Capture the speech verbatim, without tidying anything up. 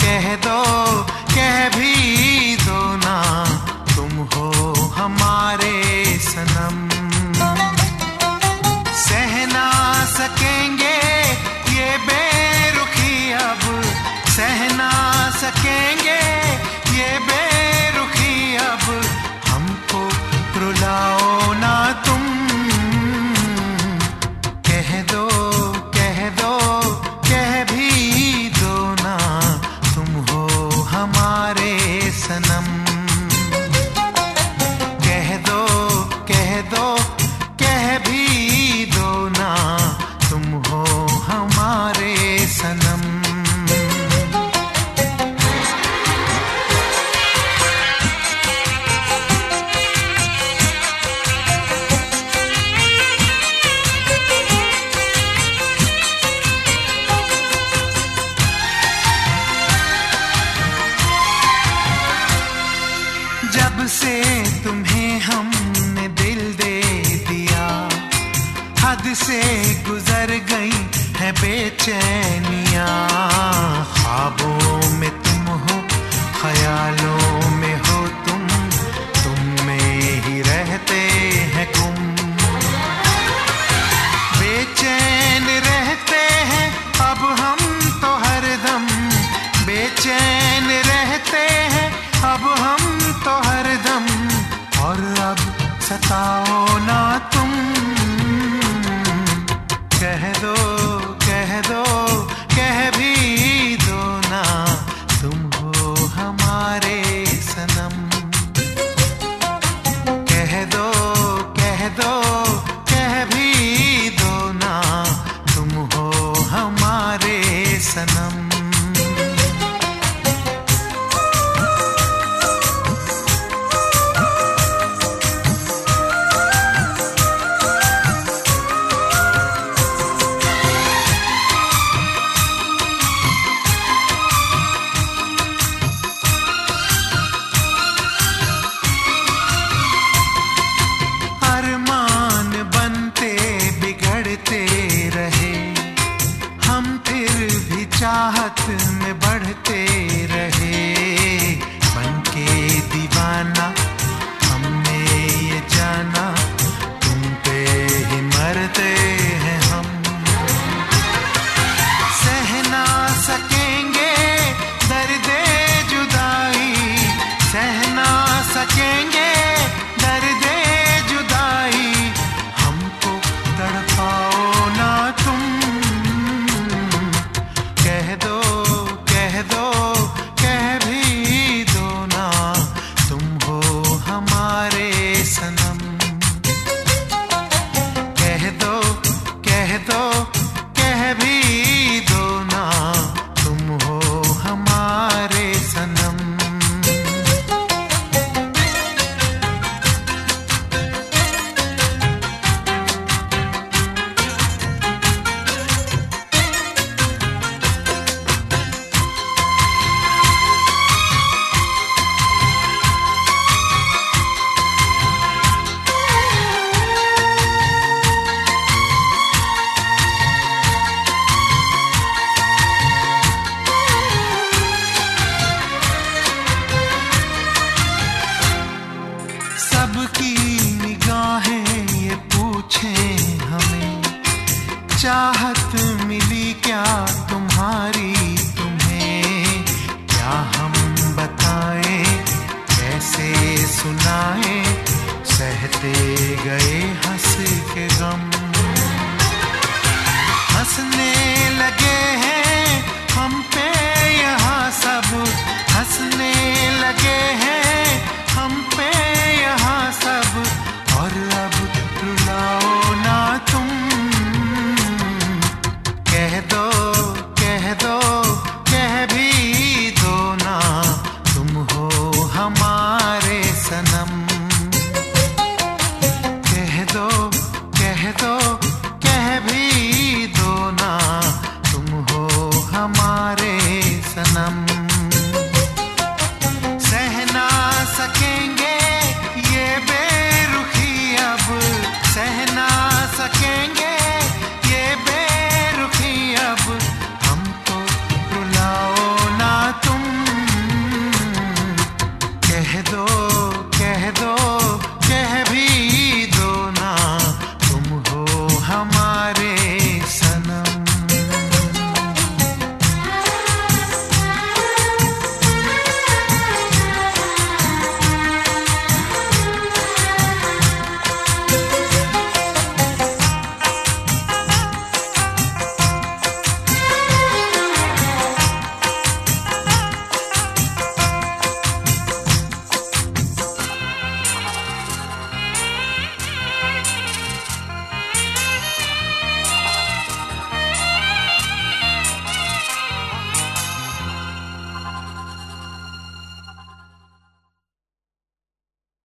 कह दो, कह भी दो ना, तुम हो हमारे सनम। सह ना सकेंगे ये बेरुखी अब, सह ना सकेंगे ये बेरुखी अब, हमको रुलाओ ना तुम। कह दो, कह दो, कह भी दो ना, तुम हो हमारे सनम। कह दो, कह दो, कह भी दो ना, तुम हो हमारे सनम। जब से तुम्हें हमने दिल दे दिया, हद से गुजर गई है बेचैनियां। ख्वाबों में तुम हो, ख्यालों में हो तुम, तुम में ही रहते हैं गुम। बेचैन रहते हैं अब हम तो हरदम, बेचैन रहते हैं अब हम तो हरदम, और अब सताओ ना तुम। कह दो, कह दो, कह भी दो ना, तुम हो हमारे सनम। कह दो, कह दो, कह भी दो ना, तुम हो हमारे सनम। अरमान बनते बिगड़ते रहे हम, फिर भी चाहत में बढ़ते रहे। बनके दीवाना हमने ये जाना, तुम पे ही मरते हैं हम। सह ना सकेंगे दर्दे जुदाई, सह ना सकेंगे दर्दे जुदाई, हमको तड़पाओ ना तुम। कह दो, कह दो, कह भी दो ना, तुम हो हमारे सनम। कह दो, कह दो, कह भी दो ना, तुम हो हमारे सनम। सबकी निगाहें ये पूछें हमें, चाहत मिली क्या तुम्हारी तुम्हें? क्या हम बताएं, कैसे सुनाएं, सहते गए